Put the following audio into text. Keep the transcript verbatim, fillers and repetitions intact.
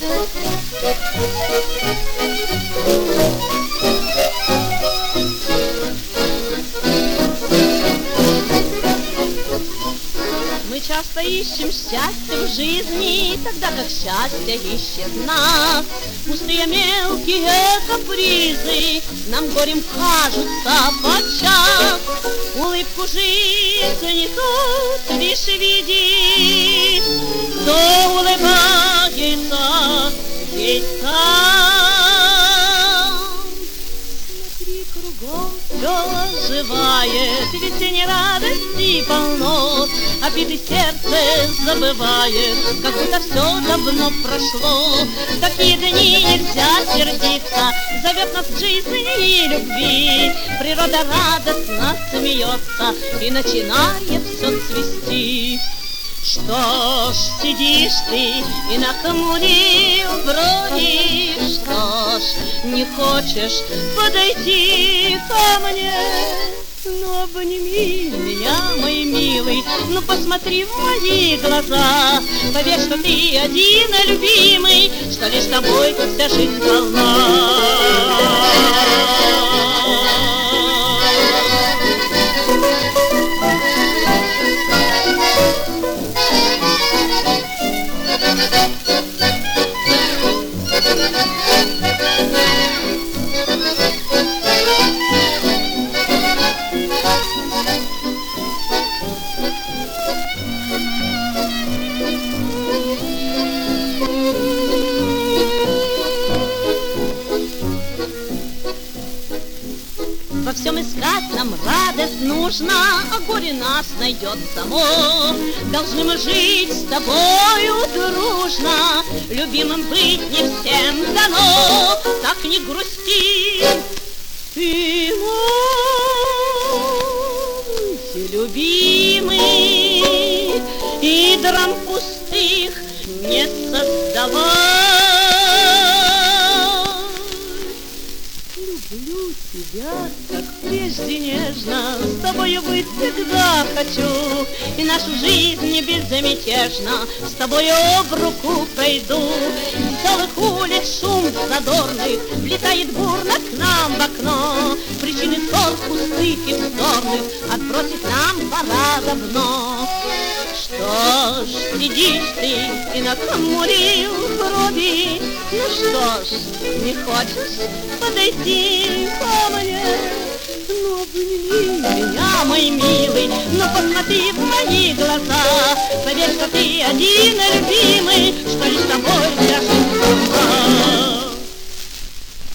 Мы часто ищем счастье в жизни, тогда как счастье ищет нас. Пустые мелкие капризы нам горем кажутся подчас. Улыбку жизни тут лишь видит, кто улыбается здесь сам. Смотри кругом, все оживает, ведь не радости полно. Обиды сердце забывает, как будто все давно прошло. В такие дни нельзя сердиться, зовет нас к жизни и любви. Природа радостно смеется и начинает все цвести. Что ж сидишь ты и нахмурил брови, что ж не хочешь подойти ко мне? Ну обними меня, мой милый, ну посмотри в мои глаза. Поверь, что ты один любимый, что лишь тобой вся жизнь полна. Во всем искать нам радость нужно, а горе нас найдет само. Должны мы жить с тобою дружно, любимым быть не всем дано. Так не грусти, ты мой любимый, и драм пустых не создавай. Люблю тебя, как прежде нежно, с тобою быть всегда хочу, и нашу жизнь безмятежно с тобою об руку пройду. С целых улиц шум задорный влетает бурно к нам в окно. Причины ссор пустых и вздорных отбросить нам пора давно. Что ж сидишь ты и нахмурил брови, ну что ж, не хочешь подойти ко мне? Ну обними меня, мой милый, ну посмотри в мои глаза. Поверь, что ты один любимый, что лишь тобой вся